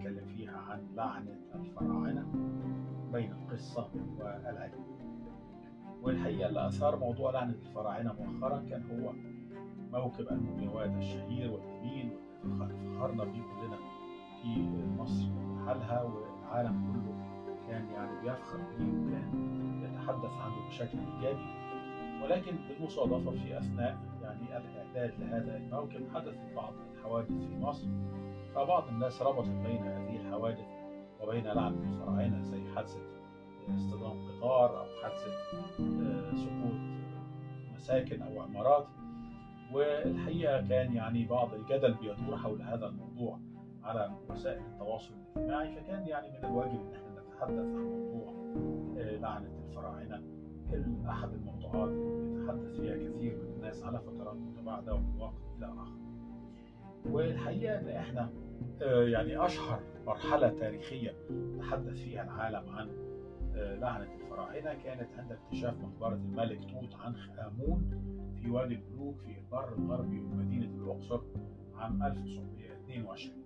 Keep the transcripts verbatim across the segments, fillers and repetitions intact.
هنتكلم فيها عن لعنة الفراعنة بين القصة والعلم. والحقيقة اللي أثار موضوع لعنة الفراعنة مؤخرا كان هو موكب المومياوات الشهير والجميل واللي فخرنا بيه كلنا في مصر بحالها، والعالم كله كان يعني بيفخر بيه وكان يتحدث عنه بشكل إيجابي. ولكن بالمصادفة في أثناء يعني الإعداد لهذا الموكب حدثت بعض الحوادث في مصر، فبعض الناس ربطت بين هذه الحوادث وبين لعنة الفراعنة، زي حادثة اصطدام قطار أو حادثة سقوط مساكن أو عمارات. والحقيقة كان يعني بعض الجدل بيدور حول هذا الموضوع على وسائل التواصل الاجتماعي، فكان يعني من الواجب ان احنا نتحدث عن موضوع لعنة الفراعنة، احد الموضوعات اللي يتحدث فيها كثير من الناس على فترات متباعدة ومن وقت الى اخر. والحقيقة ان احنا يعني اشهر مرحلة تاريخية تحدث فيها العالم عن لعنة الفراعنة كانت عند اكتشاف مقبرة الملك توت عنخ آمون في وادي الملوك في البر الغربي من مدينة الأقصر عام ألف وتسعمائة واثنين وعشرين.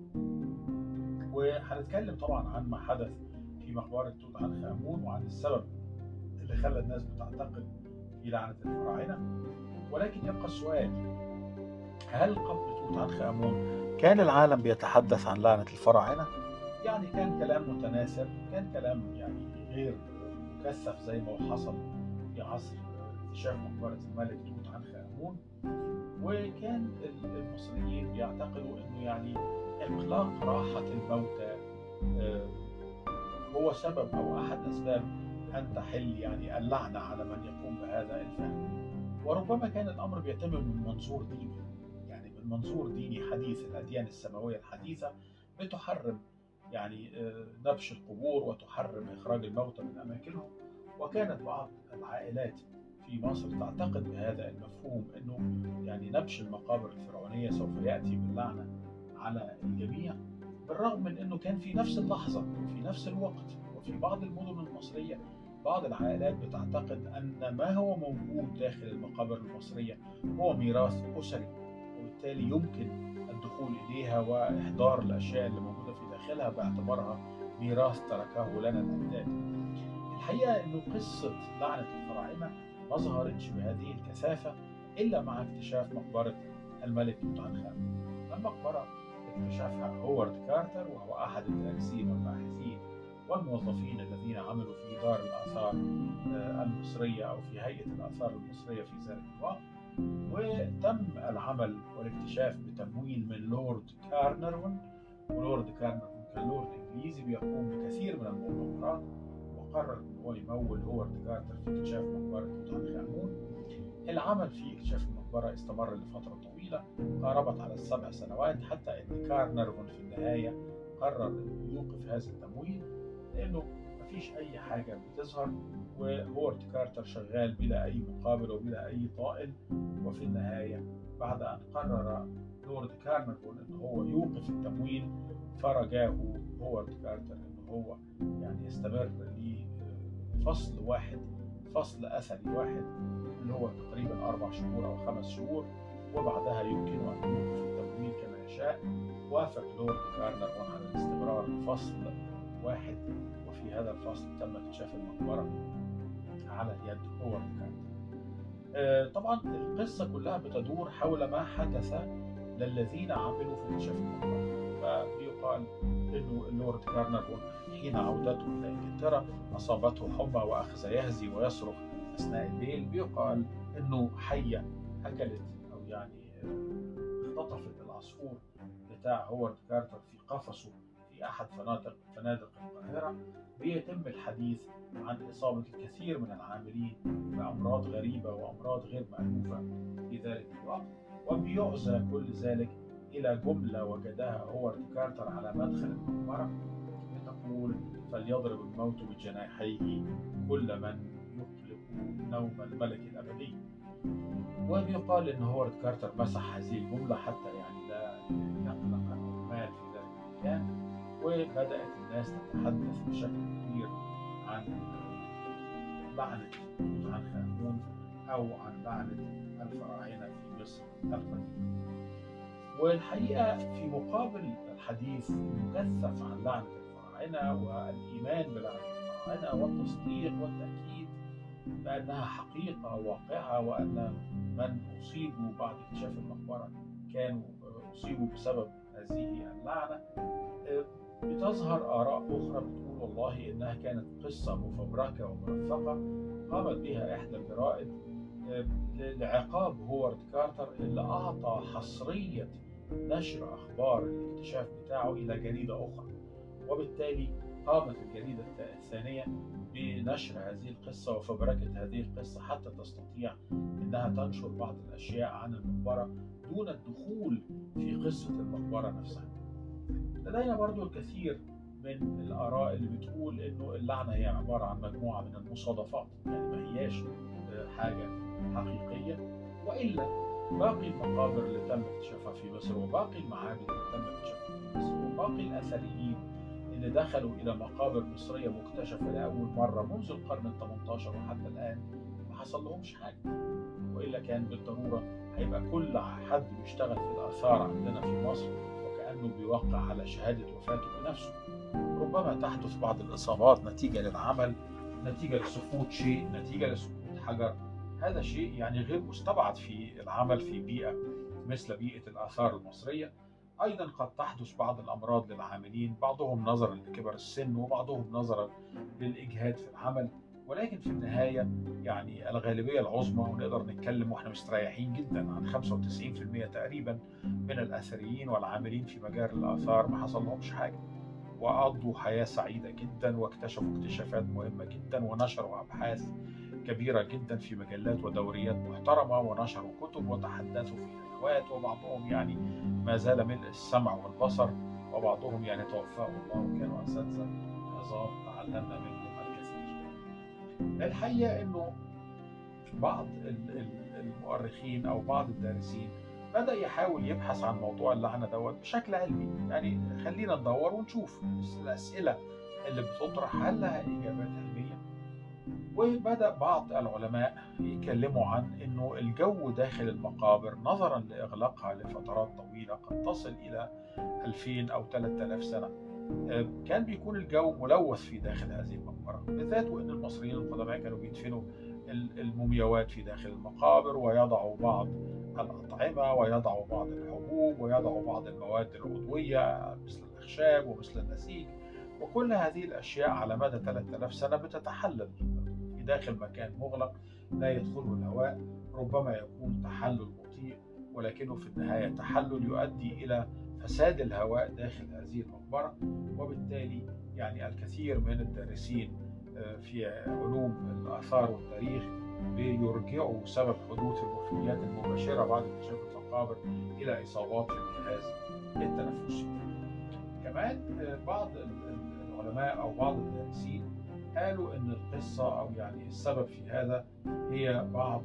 وهنتكلم طبعا عن ما حدث في مقبرة توت عنخ آمون وعن السبب اللي خلى الناس بتعتقد في لعنة الفراعنة. ولكن يبقى السؤال، هل قبل توت عنخ آمون كان العالم بيتحدث عن لعنة الفراعنة؟ يعني كان كلام متناسب، كان كلام يعني غير مكثف زي ما حصل في عصر اكتشاف مقبرة الملك توت عنخ آمون. وكان المصريين بيعتقدوا انه يعني اقلاق راحة الموتى هو سبب او احد اسباب ان تحل يعني اللعنة على من يقوم بهذا الفعل. وربما كان الامر بيتم من منظور ديني، يعني من منظور ديني حديث. الاديان السماوية الحديثة بتحرم يعني نبش القبور وتحرم إخراج الموتى من أماكنهم. وكانت بعض العائلات في مصر تعتقد بهذا المفهوم، أنه يعني نبش المقابر الفرعونية سوف يأتي باللعنة على الجميع، بالرغم من أنه كان في نفس اللحظة وفي نفس الوقت وفي بعض المدن المصرية بعض العائلات بتعتقد أن ما هو موجود داخل المقابر المصرية هو ميراث أسري، وبالتالي يمكن الدخول إليها وإحضار الأشياء اللي موجودة في داخلها باعتبارها ميراث تركه لنا الأجداد. الحقيقة أنه قصة لعنة الفراعنة ما ظهرتش بهذه الكثافة إلا مع اكتشاف مقبرة الملك توت عنخ آمون. المقبرة اكتشفها هوارد كارتر، وهو أحد الدارسين والباحثين والموظفين الذين عملوا في دار الآثار المصرية أو في هيئة الآثار المصرية في ذلك الوقت. وتم العمل والاكتشاف بتمويل من لورد كارنرفون، ولورد كارنرفون كان لورد إنجليزي بيقوم بكثير من المؤامرات، وقرر أن هو يمول هوارد كارتر في اكتشاف مقبرة توت عنخ آمون. العمل في اكتشاف المقبرة استمر لفترة طويلة قاربت على السبع سنوات، حتى أن كارنرفون في النهاية قرر أن يوقف هذا التمويل لأنه مفيش أي حاجة بتظهر، وهوارد كارتر شغال بلا أي مقابل وبلا أي طائل. وفي النهاية بعد أن قرر لورد كارنرفون أنه هو يوقف التمويل، فرجاه هوارد كارتر أنه هو يعني يستمر لفصل واحد، فصل أثري واحد اللي هو تقريبا أربع شهور أو خمس شهور، وبعدها يمكن أن يوقف التمويل كما يشاء. وافق لورد كارنرفون على الاستمرار بفصل واحد، وفي هذا الفصل تم اكتشاف المقبرة على يد هوارد كارتر. آه طبعا القصة كلها بتدور حول ما حدث للذين عملوا في اكتشاف المقبرة. فبيقال انه اللورد كارنرفون حين عودته الى انجلترا اصابته حمى واخذ يهزي ويصرخ اثناء الليل. بيقال انه حية اكلت او يعني اختطفت العصفور بتاع هوارد كارتر في قفصه في أحد فنادق فنادق القاهرة. بيتم الحديث عن إصابة الكثير من العاملين بأمراض غريبة وأمراض غير مألوفة في ذلك الوقت، وبيعزى كل ذلك إلى جملة وجدها هوارد كارتر على مدخل المقبرة بتقول: فليضرب الموت بجناحيه كل من يقلق نوم الملك الأبدي. وبيقال إن هوارد كارتر مسح هذه الجملة حتى يعني لا يقلق العمال في ذلك المكان. وبدأت الناس تتحدث بشكل كبير عن لعنة توت عنخ آمون أو عن لعنة الفراعنة في مصر القديمة. والحقيقة في مقابل الحديث المكثف عن لعنة الفراعنة والإيمان بلعنة الفراعنة والتصديق والتأكيد بأنها حقيقة واقعة، وأن من أصيبوا بعد اكتشاف المقبرة كانوا أصيبوا بسبب هذه اللعنة، بتظهر آراء أخرى بتقول والله إنها كانت قصة مفبركة ومنفقة قامت بها إحدى الجرائد لعقاب هوارد كارتر اللي أعطى حصرية نشر أخبار الاكتشاف بتاعه إلى جريدة أخرى، وبالتالي قامت الجريدة الثانية بنشر هذه القصة وفبركة هذه القصة حتى تستطيع أنها تنشر بعض الأشياء عن المقبرة دون الدخول في قصة المقبرة نفسها. لدينا برضو الكثير من الآراء اللي بتقول إنه اللعنة هي عبارة عن مجموعة من المصادفات، يعني ما هياش حاجة حقيقية، وإلا باقي المقابر اللي تم اكتشافها في مصر، وباقي المعابد اللي تم اكتشافها في مصر، وباقي الأثريين اللي دخلوا إلى مقابر مصرية مكتشفة لأول مرة منذ القرن الثامن عشر وحتى الآن ما حصل لهمش حاجة، وإلا كان بالضرورة هيبقى كل حد بيشتغل في الآثار عندنا في مصر وكأنه بيوقع على شهادة وفاته بنفسه. ربما تحدث بعض الإصابات نتيجة للعمل، نتيجة لسقوط شيء، نتيجة لسقوط حجر، هذا شيء يعني غير مستبعد في العمل في بيئة مثل بيئة الآثار المصرية. أيضا قد تحدث بعض الأمراض للعاملين، بعضهم نظرا لكبر السن وبعضهم نظرا للإجهاد في العمل، ولكن في النهاية يعني الغالبية العظمى، ونقدر نتكلم واحنا مستريحين جدا عن خمسة وتسعين بالمئة تقريبا من الأثريين والعاملين في مجال الآثار ما حصل لهمش حاجة، وقضوا حياة سعيدة جدا، واكتشفوا اكتشافات مهمة جدا، ونشروا أبحاث كبيرة جدا في مجلات ودوريات محترمة، ونشروا كتب وتحدثوا في ندوات، وبعضهم يعني ما زال ملء السمع والبصر، وبعضهم يعني توفاه الله وكانوا أساتذة عظام تعلمنا منهم الكثير. الحقيقة أنه بعض المؤرخين أو بعض الدارسين بدأ يحاول يبحث عن موضوع اللعنة دوت بشكل علمي، يعني خلينا ندور ونشوف الأسئلة اللي بتطرح هل لها إجابات علمية. وبدأ بعض العلماء يتكلموا عن أنه الجو داخل المقابر نظرا لإغلاقها لفترات طويلة قد تصل إلى ألفين أو ثلاثة آلاف سنة، كان بيكون الجو ملوث في داخل هذه المقبرة، بالذات وأن المصريين القدماء كانوا بيدفنوا المومياوات في داخل المقابر، ويضعوا بعض الأطعمة ويضعوا بعض الحبوب ويضعوا بعض المواد العضوية مثل الأخشاب ومثل النسيج، وكل هذه الأشياء على مدى ثلاثة آلاف سنة بتتحلل في داخل مكان مغلق لا يدخله الهواء، ربما يكون تحلل بطيء ولكنه في النهاية تحلل يؤدي إلى فساد الهواء داخل هذه المقبرة. وبالتالي يعني الكثير من الدارسين في علوم الآثار والتاريخ بيرجعوا سبب حدوث الوفيات المباشرة بعد اكتشاف المقابر إلى إصابات في الجهاز التنفسي. كمان بعض العلماء أو بعض الدارسين قالوا إن القصة أو يعني السبب في هذا هي بعض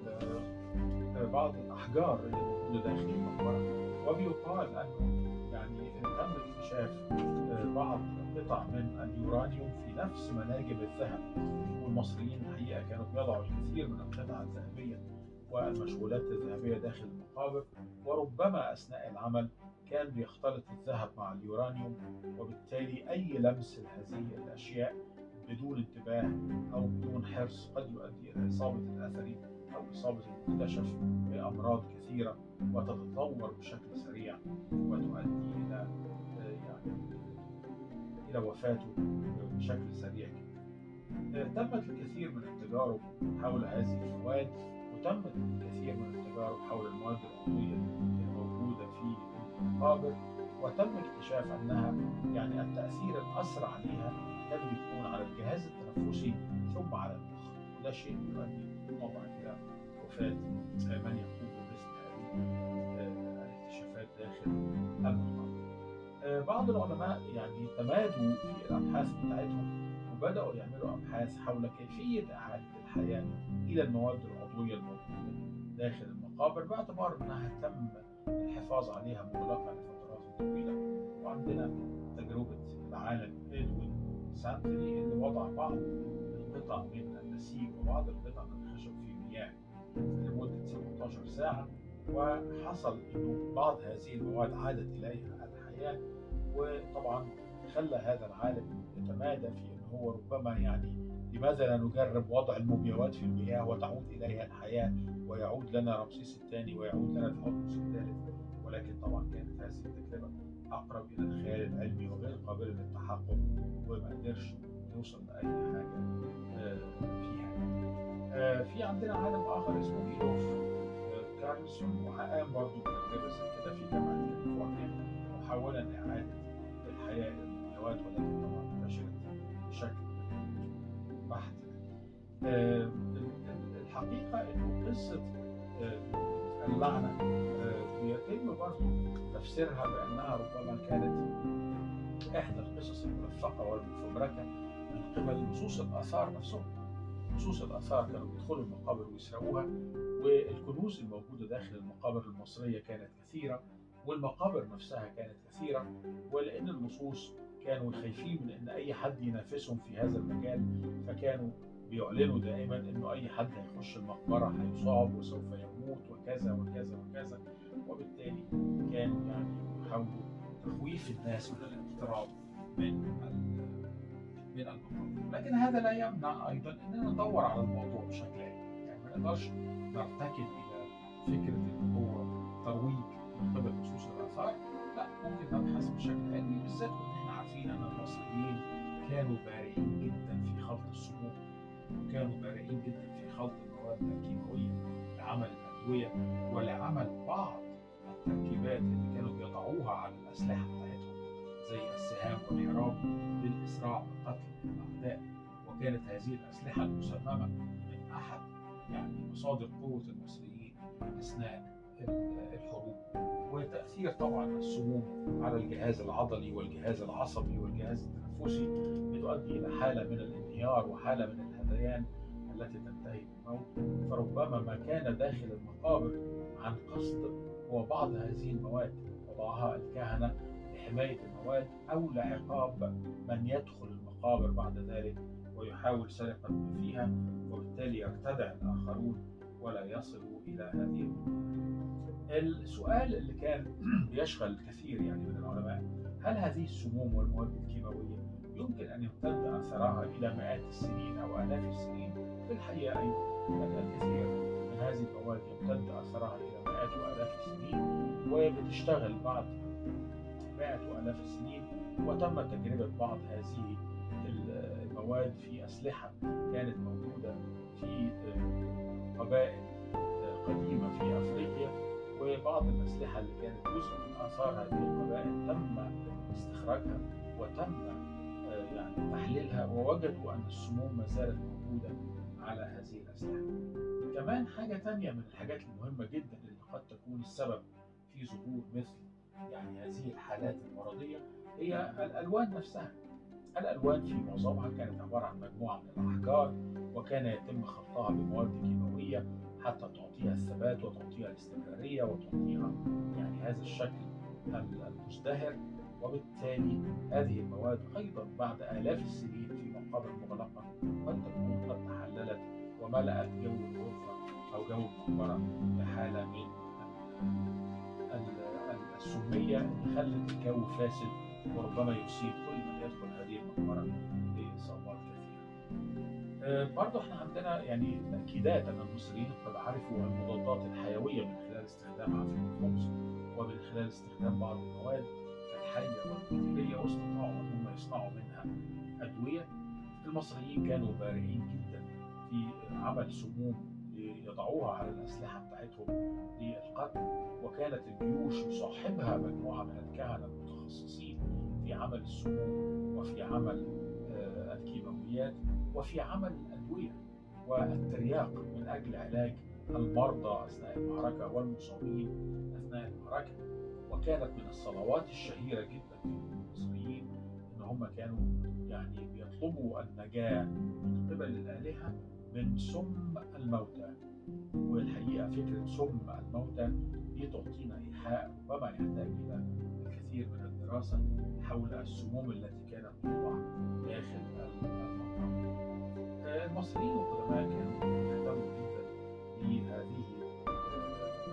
بعض الأحجار اللي موجودة داخل المقبرة، وبيقال أنه يعني تم اكتشاف بعض قطع من اليورانيوم في نفس مناجم الذهب، والمصريين الحقيقة كانوا بيضعوا الكثير من القطع الذهبية والمشغولات الذهبية داخل المقابر، وربما أثناء العمل كان بيختلط الذهب مع اليورانيوم، وبالتالي أي لمس لهذه الأشياء بدون انتباه أو بدون حرص قد يؤدي إلى إصابة الأثري أو إصابة المكتشف بأمراض كثيرة وتتطور بشكل سريع وتؤدي إلى يعني إلى وفاته بشكل سريع جدا. تمت الكثير من التجارب حول هذه المواد، وتمت الكثير من التجارب حول المواد العضوية الموجودة في المقابر، وتم اكتشاف أنها يعني التأثير الأسرع عليها كان بيكون على الجهاز التنفسي ثم على المخ، وده شيء يؤدي طبعا إلى وفاة من يقوم بمثل هذه الاكتشافات داخل المقابر. بعض العلماء يعني تمادوا في الأبحاث بتاعتهم وبدأوا يعملوا أبحاث حول كيفية إعادة الحياة إلى المواد العضوية الموجودة داخل المقابر، باعتبار أنها تم الحفاظ عليها مغلقة لفترات طويلة. وعندنا تجربة العالم إدوين سانتلي اللي وضع بعض القطع من النسيج وبعض القطع من الخشب في مياه لمدة سبعة عشر ساعة، وحصل إنه بعض هذه المواد عادت إليها الحياة، وطبعا خلى هذا العالم يتمادى في أنه هو ربما يعني لماذا لا نجرب وضع المومياوات في المياه وتعود إليها الحياة ويعود لنا رمسيس الثاني ويعود لنا تحتمس الثالث. ولكن طبعا كانت هذه التجربة أقرب إلى الخيال العلمي وغير قابلة للتحقق، وما قدرش يوصل لأي حاجة فيها. في عندنا عالم آخر اسمه إيلوف كارلسون، وقام برضه بتجربة زي كده في جامعة كاليفورنيا محاولا إعادة الحياة إلى المومياوات، ولكن طبعا فشلت بشكل بحت. الحقيقة إنه قصة اللعنة بيتم برضه تفسيرها بأنها ربما كانت إحدى القصص الملفقة والمفبركة من قبل لصوص الآثار نفسهم. لصوص الآثار كانوا بيدخلوا المقابر ويسرقوها، والكنوز الموجودة داخل المقابر المصرية كانت كثيرة، والمقابر نفسها كانت كثيرة، ولأن اللصوص كانوا خايفين من أن أي حد ينافسهم في هذا المجال، فكانوا بيعلنوا دائما أنه أي حد هيخش المقبرة هيصاب وسوف يموت وكذا وكذا وكذا، وبالتالي كانوا يعني يحاولوا تخويف الناس من الاقتراب من من المقابر. لكن هذا لا يمنع أيضا أننا ندور على الموضوع بشكل علمي، يعني ما نقدرش نرتكب إلى فكرة أنه هو ترويج من قبل لصوص الآثار. لا، ممكن نبحث بشكل علمي، بالذات وإن احنا عارفين أن المصريين كانوا بارعين جدا في خلط السموم، وكانوا بارعين جدا في خلط المواد الكيماوية لعمل الأدوية ولعمل بعض التركيبات اللي كانوا بيضعوها على الأسلحة بتاعتهم زي السهام والحراب للإسراع بقتل الأعداء. وكانت هذه الأسلحة المسممة من أحد يعني مصادر قوة المصريين أثناء الحروب. وتأثير طبعا السموم على الجهاز العضلي والجهاز العصبي والجهاز التنفسي بتؤدي إلى حالة من الانهيار وحالة من الهذيان التي تنتهي بالموت. فربما ما كان داخل المقابر عن قصد هو بعض هذه المواد وضعها الكهنة لحماية المواد أو لعقاب من يدخل المقابر بعد ذلك ويحاول سرقة ما فيها، وبالتالي يرتدع الآخرون ولا يصلوا إلى هذه المقابر. السؤال اللي كان بيشغل الكثير يعني من العلماء، هل هذه السموم والمواد الكيماوية يمكن أن يمتد أثرها إلى مئات السنين أو آلاف السنين؟ في الحقيقة أن الكثير من هذه المواد يمتد أثرها إلى مئات وآلاف السنين وبتشتغل بعد مئات وآلاف السنين. وتم تجربة بعض هذه المواد في أسلحة كانت موجودة في قبائل قديمة في أفريقيا، وبعض الأسلحة اللي كانت جزء من آثار هذه القبائل تم استخراجها وتم يعني تحليلها، ووجدوا أن السموم ما زالت موجودة على هذه الأسلحة. كمان حاجة تانية من الحاجات المهمة جدا اللي قد تكون السبب في ظهور مثل يعني هذه الحالات المرضية هي الألوان نفسها. الألوان في معظمها كانت عبارة عن مجموعة من الأحجار، وكان يتم خلطها بمواد كيماوية حتى تعطيها الثبات وتعطيها الاستمرارية وتعطيها يعني هذا الشكل المزدهر. وبالتالي هذه المواد أيضا بعد آلاف السنين في مقابر مغلقة قد تكون قد تحللت وملأت جو الغرفة أو جو المقبرة بحالة من السمية اللي خلت الجو فاسد، وربما يصيب كل من يدخل هذه المقبرة بإصابات كثيرة. برضه احنا عندنا يعني تأكيدات أن المصريين قد عرفوا المضادات الحيوية من خلال استخدام عفن الخبز ومن خلال استخدام بعض المواد الحية والبكتيرية، واستطاعوا أن هم يصنعوا منها أدوية. المصريين كانوا بارعين جدا في عمل سموم يضعوها على الأسلحة بتاعتهم للقتل، وكانت الجيوش يصاحبها مجموعة من الكهنة المتخصصين في عمل السموم وفي عمل الكيماويات وفي عمل الأدوية والترياق من أجل علاج المرضى أثناء المعركة والمصابين أثناء المعركة. وكانت من الصلوات الشهيرة جدا في المصريين إن هم كانوا يعني بيطلبوا النجاة من قبل الآلهة من سم الموتى. والحقيقة فكرة سم الموتى دي تعطينا إيحاء ربما يحتاج إلى الكثير من الدراسة حول السموم التي كانت توضع داخل المقابر. المصريين القدماء كانوا يهتموا جدا بهذه المقابر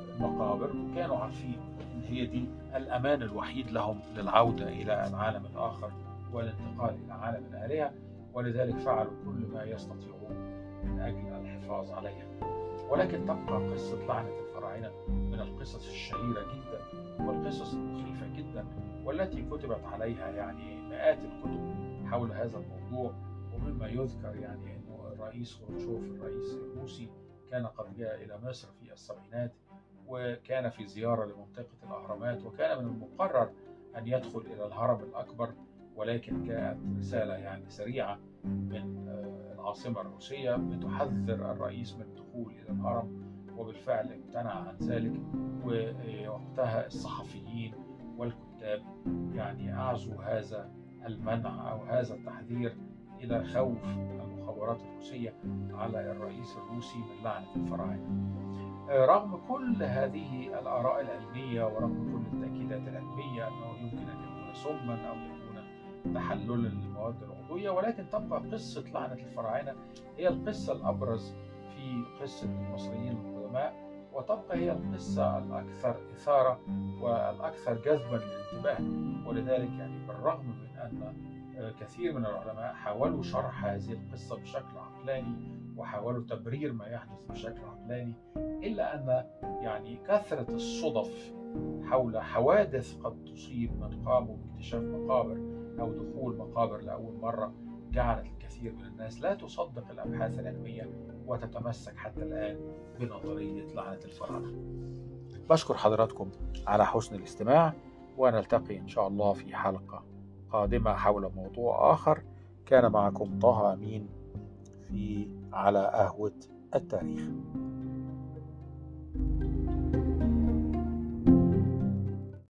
المقابر، وكانوا عارفين إن هي دي الأمان الوحيد لهم للعودة إلى العالم الآخر والانتقال إلى عالم الآلهة، ولذلك فعلوا كل ما يستطيعون من أجل الحفاظ عليها. ولكن تبقى قصة لعنة الفراعنة من القصص الشهيرة جدا والقصص المخيفة جدا، والتي كتبت عليها يعني مئات الكتب حول هذا الموضوع. ومما يذكر يعني أنه الرئيس خروشوف الرئيس الروسي كان قد جاء إلى مصر في السبعينات، وكان في زيارة لمنطقة الأهرامات، وكان من المقرر أن يدخل إلى الهرم الأكبر، ولكن جاءت رسالة يعني سريعة من العاصمة الروسية بتحذر الرئيس من الدخول إلى الهرم، وبالفعل امتنع عن ذلك. ووقتها الصحفيين والكتاب يعني أعزوا هذا المنع أو هذا التحذير إلى خوف المخابرات الروسية على الرئيس الروسي من لعنة الفراعنة. رغم كل هذه الآراء العلمية ورغم كل التأكيدات العلمية أنه يمكن أن يكون سما أو يكون تحللا للمواد العضوية، ولكن تبقى قصة لعنة الفراعنة هي القصة الأبرز في قصة المصريين القدماء، وتبقى هي القصة الأكثر إثارة والأكثر جذبا للانتباه. ولذلك يعني بالرغم من أن كثير من العلماء حاولوا شرح هذه القصة بشكل عقلاني وحاولوا تبرير ما يحدث بشكل عقلاني، إلا أن يعني كثرة الصدف حول حوادث قد تصيب من قاموا باكتشاف مقابر أو دخول مقابر لأول مرة جعلت الكثير من الناس لا تصدق الأبحاث العلمية وتتمسك حتى الآن بنظرية لعنة الفراعنة. بشكر حضراتكم على حسن الاستماع، ونلتقي إن شاء الله في حلقة قادمة حول موضوع آخر. كان معكم طه أمين في على قهوة التاريخ.